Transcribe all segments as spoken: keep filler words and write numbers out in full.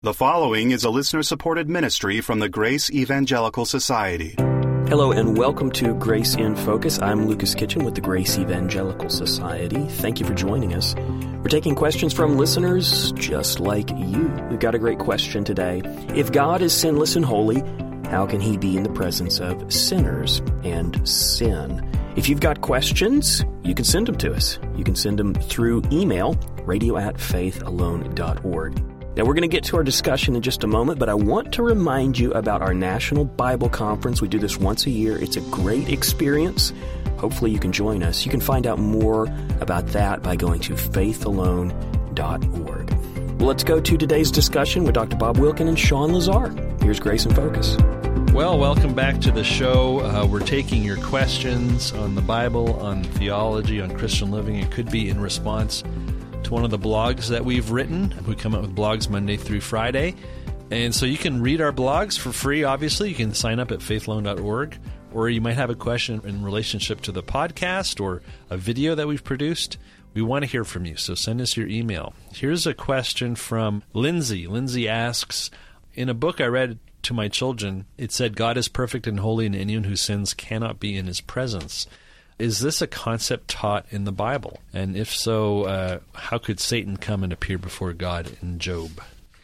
The following is a listener-supported ministry from the Grace Evangelical Society. Hello and welcome to Grace in Focus. I'm Lucas Kitchen with the Grace Evangelical Society. Thank you for joining us. We're taking questions from listeners just like you. We've got a great question today. If God is sinless and holy, how can He be in the presence of sinners and sin? If you've got questions, you can send them to us. You can send them through email, radio at faith alone dot org. Now, we're going to get to our discussion in just a moment, but I want to remind you about our National Bible Conference. We do this once a year. It's a great experience. Hopefully you can join us. You can find out more about that by going to faith alone dot org. Well, let's go to today's discussion with Doctor Bob Wilkin and Sean Lazar. Here's Grace in Focus. Well, welcome back to the show. Uh, we're taking your questions on the Bible, on theology, on Christian living. It could be in response to one of the blogs that we've written. We come out with blogs Monday through Friday. And so you can read our blogs for free, obviously. You can sign up at faith alone dot org, or you might have a question in relationship to the podcast or a video that we've produced. We want to hear from you, so send us your email. Here's a question from Lindsay. Lindsay asks, in a book I read to my children, it said, God is perfect and holy, and anyone who sins cannot be in His presence. Is this a concept taught in the Bible? And if so, uh, how could Satan come and appear before God in Job?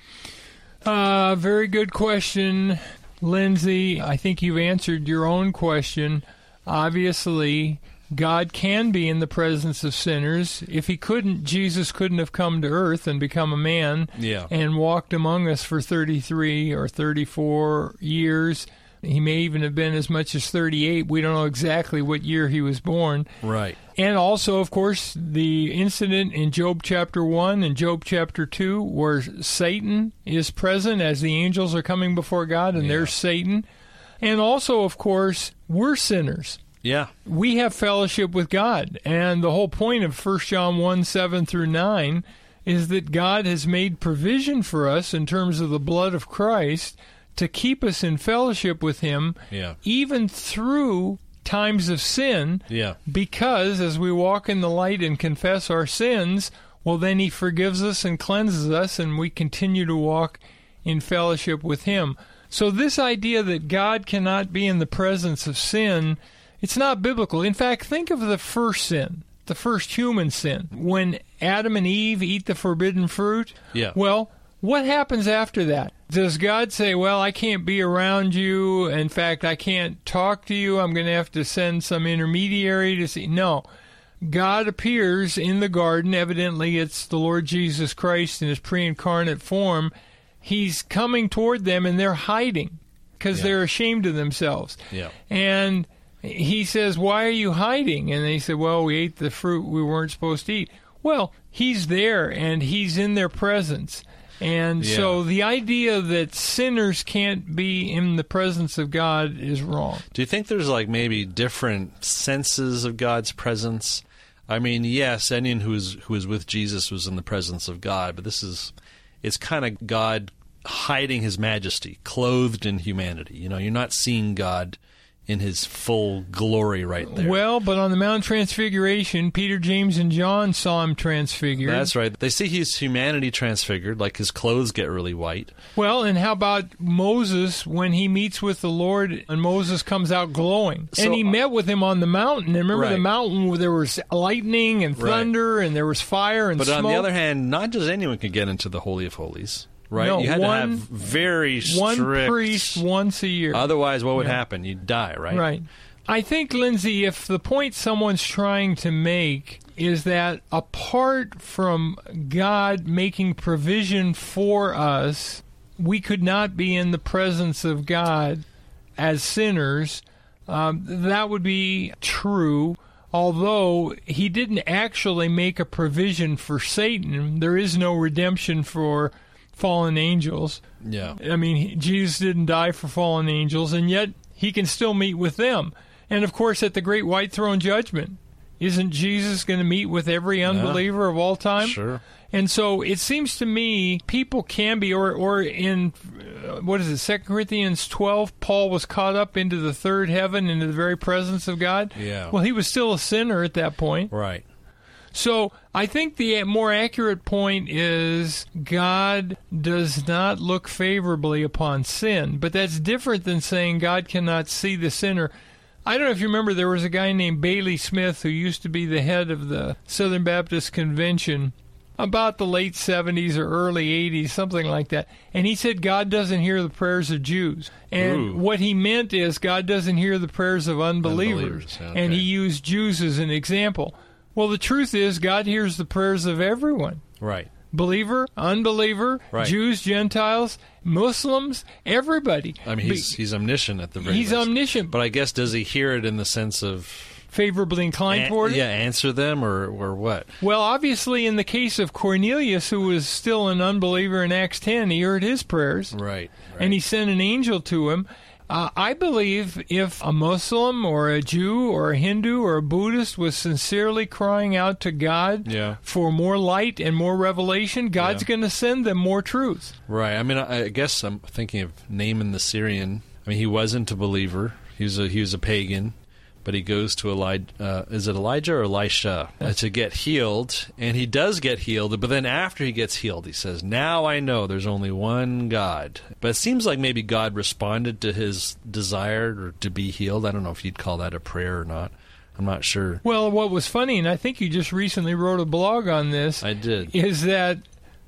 Uh, very good question, Lindsay. I think you've answered your own question. Obviously, God can be in the presence of sinners. If He couldn't, Jesus couldn't have come to earth and become a man yeah. and walked among us for thirty-three or thirty-four years. He may even have been as much as thirty-eight. We don't know exactly what year he was born. Right. And also, of course, the incident in Job chapter one and Job chapter two where Satan is present as the angels are coming before God, and yeah. there's Satan. And also, of course, we're sinners. Yeah. We have fellowship with God. And the whole point of First John one, seven through nine is that God has made provision for us in terms of the blood of Christ to keep us in fellowship with Him, yeah. even through times of sin, yeah. because as we walk in the light and confess our sins, well, then He forgives us and cleanses us, and we continue to walk in fellowship with Him. So this idea that God cannot be in the presence of sin, it's not biblical. In fact, think of the first sin, the first human sin. When Adam and Eve eat the forbidden fruit, yeah. well, what happens after that? Does God say, well, I can't be around you. In fact, I can't talk to you. I'm going to have to send some intermediary to see. No. God appears in the garden. Evidently, it's the Lord Jesus Christ in His pre-incarnate form. He's coming toward them, and they're hiding because yeah. they're ashamed of themselves. Yeah. And He says, why are you hiding? And they said, well, we ate the fruit we weren't supposed to eat. Well, He's there, and He's in their presence. And yeah. so the idea that sinners can't be in the presence of God is wrong. Do you think there's like maybe different senses of God's presence? I mean, yes, anyone who is who is with Jesus was in the presence of God, but this is, it's kind of God hiding His majesty, clothed in humanity. You know, you're not seeing God in His full glory right there. Well, but on the Mount Transfiguration, Peter, James, and John saw Him transfigured. That's right. They see His humanity transfigured, like His clothes get really white. Well, and how about Moses when he meets with the Lord and Moses comes out glowing? So, and he met with Him on the mountain. And remember right. the mountain where there was lightning and thunder right. and there was fire and but smoke? But on the other hand, not just anyone could get into the Holy of Holies. Right, no, you had one, to have very strict. One priest once a year. Otherwise, what would yeah. happen? You'd die, right? Right. I think, Lindsay, if the point someone's trying to make is that apart from God making provision for us, we could not be in the presence of God as sinners, um, that would be true. Although He didn't actually make a provision for Satan, there is no redemption for fallen angels. Yeah. I mean, Jesus didn't die for fallen angels, and yet He can still meet with them. And, of course, at the great white throne judgment, isn't Jesus going to meet with every unbeliever yeah. of all time? Sure. And so it seems to me people can be, or, or in, uh, what is it, Second Corinthians twelve, Paul was caught up into the third heaven, into the very presence of God. Yeah. Well, he was still a sinner at that point. Right. So I think the more accurate point is God does not look favorably upon sin, but that's different than saying God cannot see the sinner. I don't know if you remember, there was a guy named Bailey Smith who used to be the head of the Southern Baptist Convention about the late seventies or early eighties, something like that. And he said God doesn't hear the prayers of Jews. And Ooh. what he meant is God doesn't hear the prayers of unbelievers. Unbelievers, okay. And he used Jews as an example. Well, the truth is God hears the prayers of everyone. Right. Believer, unbeliever, Right. Jews, Gentiles, Muslims, everybody. I mean, he's, he's omniscient at the very He's least. omniscient. But I guess, does he hear it in the sense of... Favorably inclined an- toward it? Yeah, answer them or, or what? Well, obviously, in the case of Cornelius, who was still an unbeliever in Acts ten, he heard his prayers. Right. right. And he sent an angel to him. Uh, I believe if a Muslim or a Jew or a Hindu or a Buddhist was sincerely crying out to God Yeah. for more light and more revelation, God's Yeah. going to send them more truth. Right. I mean, I, I guess I'm thinking of Naaman the Syrian. I mean, he wasn't a believer. He was a, he was a pagan. But he goes to Elijah, uh, is it Elijah or Elisha, uh, to get healed, and he does get healed, but then after he gets healed, he says, now I know there's only one God. But it seems like maybe God responded to his desire or to be healed. I don't know if you'd call that a prayer or not. I'm not sure. Well, what was funny, and I think you just recently wrote a blog on this, I did. is that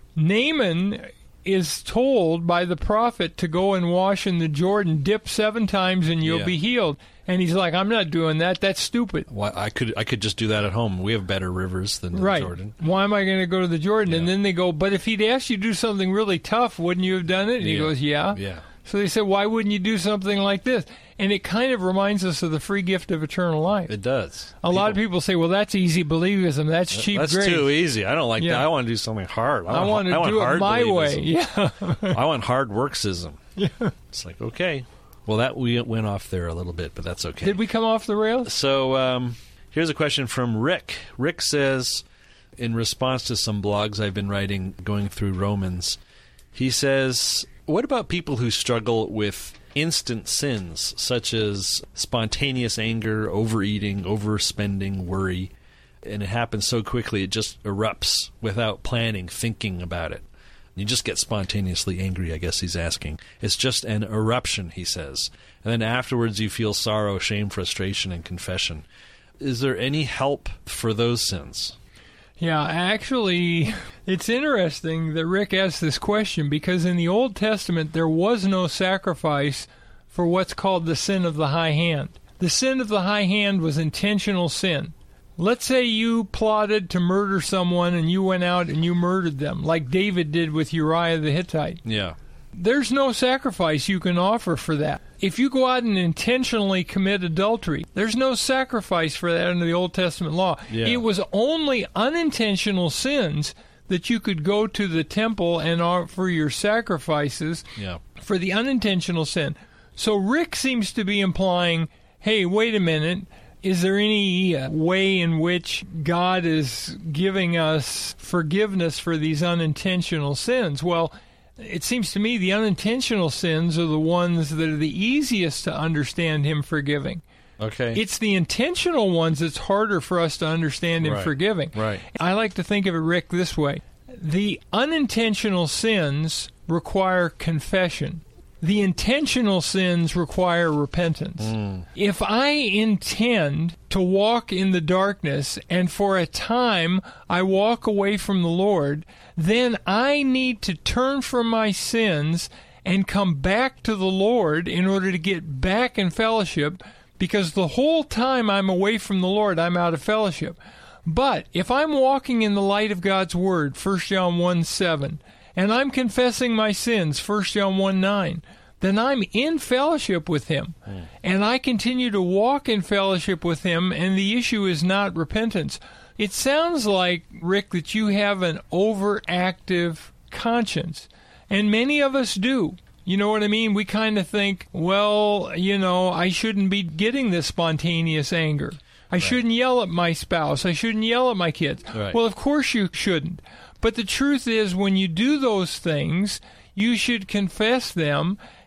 Naaman is told by the prophet to go and wash in the Jordan, dip seven times, and you'll Yeah. be healed. And he's like, I'm not doing that. That's stupid. Why, I could I could just do that at home. We have better rivers than the Right. Jordan. Why am I going to go to the Jordan? And Yeah. then they go, but if he'd asked you to do something really tough, wouldn't you have done it? And he Yeah. goes, yeah. Yeah. So they said, why wouldn't you do something like this? And it kind of reminds us of the free gift of eternal life. It does. A lot of people say, well, that's easy believism. That's cheap That's grace. too easy. I don't like Yeah. that. I want to do something hard. I want to I want do it hard my way. believism. Yeah. I want hard worksism. Yeah. It's like, okay. Well, that we went off there a little bit, but that's okay. Did we come off the rails? So um, here's a question from Rick. Rick says, in response to some blogs I've been writing going through Romans, he says, what about people who struggle with instant sins, such as spontaneous anger, overeating, overspending, worry, and it happens so quickly it just erupts without planning, thinking about it? You just get spontaneously angry, I guess he's asking. It's just an eruption, he says. And then afterwards you feel sorrow, shame, frustration, and confession. Is there any help for those sins? Yeah, actually, it's interesting that Rick asked this question because in the Old Testament there was no sacrifice for what's called the sin of the high hand. The sin of the high hand was intentional sin. Let's say you plotted to murder someone and you went out and you murdered them, like David did with Uriah the Hittite. Yeah. There's no sacrifice you can offer for that. If you go out and intentionally commit adultery, there's no sacrifice for that under the Old Testament law. Yeah. It was only unintentional sins that you could go to the temple and offer your sacrifices Yeah. for the unintentional sin. So Rick seems to be implying, hey, wait a minute, is there any uh, way in which God is giving us forgiveness for these unintentional sins? Well, it seems to me the unintentional sins are the ones that are the easiest to understand Him forgiving. Okay. It's the intentional ones that's harder for us to understand Him Right. forgiving. Right. I like to think of it, Rick, this way. The unintentional sins require confession. The intentional sins require repentance. Mm. If I intend to walk in the darkness and for a time I walk away from the Lord, then I need to turn from my sins and come back to the Lord in order to get back in fellowship, because the whole time I'm away from the Lord, I'm out of fellowship. But if I'm walking in the light of God's Word, First John one seven, and I'm confessing my sins, First John one nine, then I'm in fellowship with Him. Mm. And I continue to walk in fellowship with Him, and the issue is not repentance. It sounds like, Rick, that you have an overactive conscience. And many of us do. You know what I mean? We kind of think, well, you know, I shouldn't be getting this spontaneous anger. I right. shouldn't yell at my spouse. I shouldn't yell at my kids. Right. Well, of course you shouldn't. But the truth is, when you do those things, you should confess them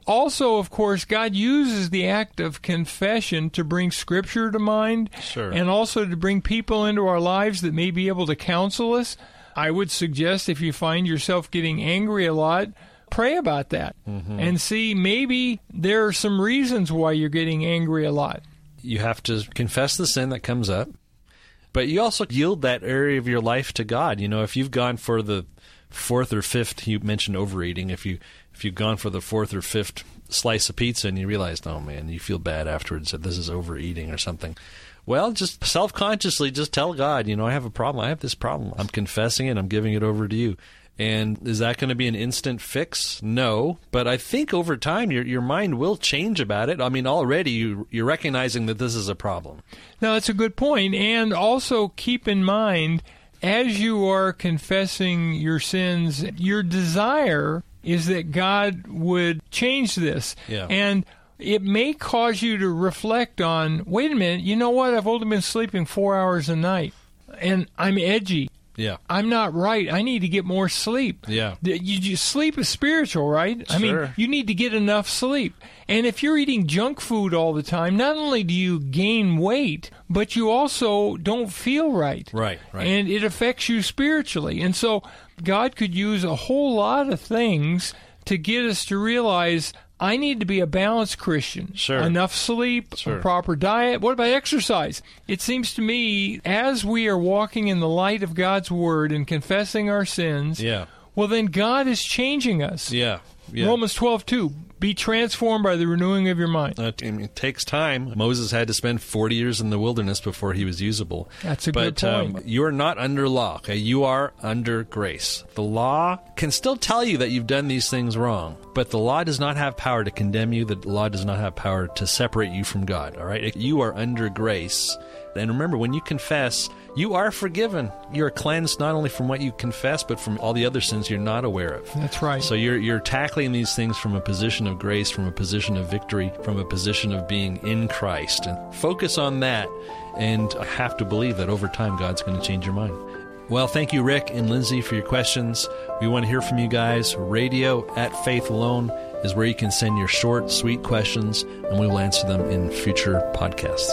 Also, of course, God uses the act of confession to bring Scripture to mind, Sure. and also to bring people into our lives that may be able to counsel us. I would suggest if you find yourself getting angry a lot, pray about that Mm-hmm. and see maybe there are some reasons why you're getting angry a lot. You have to confess the sin that comes up, but you also yield that area of your life to God. You know, if you've gone for the fourth or fifth, you mentioned overeating, if, you, if you've gone for the fourth or fifth slice of pizza and you realize, oh man, you feel bad afterwards that this is overeating or something, well, just self-consciously just tell God, you know, I have a problem. I have this problem. I'm confessing it. I'm giving it over to you. And is that going to be an instant fix? No. But I think over time your your mind will change about it. I mean, already you, you're recognizing that this is a problem. Now, that's a good point. And also keep in mind, as you are confessing your sins, your desire is that God would change this. Yeah. And it may cause you to reflect on, wait a minute, you know what? I've only been sleeping four hours a night, and I'm edgy. Yeah. I'm not right. I need to get more sleep. Yeah. You, you, sleep is spiritual, right? I mean, Sure. you need to get enough sleep. And if you're eating junk food all the time, not only do you gain weight, but you also don't feel right. Right, right. And it affects you spiritually. And so God could use a whole lot of things to get us to realize, I need to be a balanced Christian. Sure. Enough sleep, Sure. a proper diet. What about exercise? It seems to me, as we are walking in the light of God's Word and confessing our sins, Yeah. well, then God is changing us. Yeah. Yeah. Romans twelve two, be transformed by the renewing of your mind. Uh, I mean, it takes time. Moses had to spend forty years in the wilderness before he was usable. That's a but, good point. Um, you are not under law. Okay? You are under grace. The law can still tell you that you've done these things wrong, but the law does not have power to condemn you. The law does not have power to separate you from God. All right? You are under grace. And remember, when you confess, you are forgiven. You are cleansed not only from what you confess, but from all the other sins you're not aware of. That's right. So you're you're tackling these things from a position of grace, from a position of victory, from a position of being in Christ. And focus on that, and I have to believe that over time God's going to change your mind. Well, thank you, Rick and Lindsay, for your questions. We want to hear from you guys. Radio at Faith Alone is where you can send your short, sweet questions, and we will answer them in future podcasts.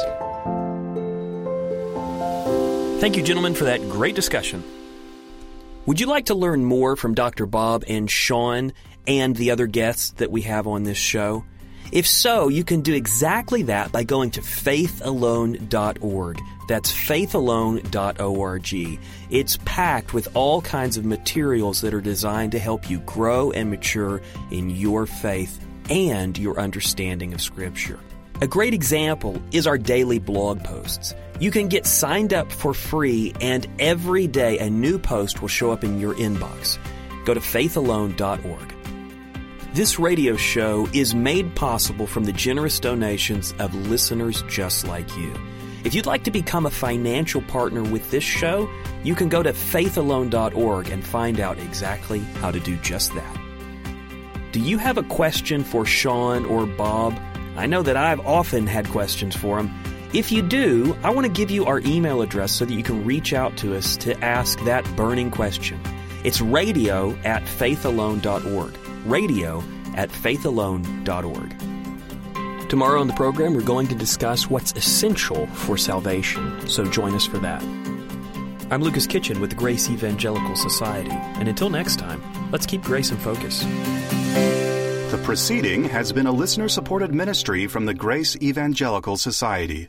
Thank you, gentlemen, for that great discussion. Would you like to learn more from Doctor Bob and Sean and the other guests that we have on this show? If so, you can do exactly that by going to faith alone dot org. That's faith alone dot org. It's packed with all kinds of materials that are designed to help you grow and mature in your faith and your understanding of Scripture. A great example is our daily blog posts. You can get signed up for free, and every day a new post will show up in your inbox. Go to faith alone dot org. This radio show is made possible from the generous donations of listeners just like you. If you'd like to become a financial partner with this show, you can go to faith alone dot org and find out exactly how to do just that. Do you have a question for Sean or Bob? I know that I've often had questions for them. If you do, I want to give you our email address so that you can reach out to us to ask that burning question. It's radio at faith alone dot org. Radio at faith alone dot org. Tomorrow on the program, we're going to discuss what's essential for salvation, so join us for that. I'm Lucas Kitchen with the Grace Evangelical Society, and until next time, let's keep grace in focus. The proceeding has been a listener-supported ministry from the Grace Evangelical Society.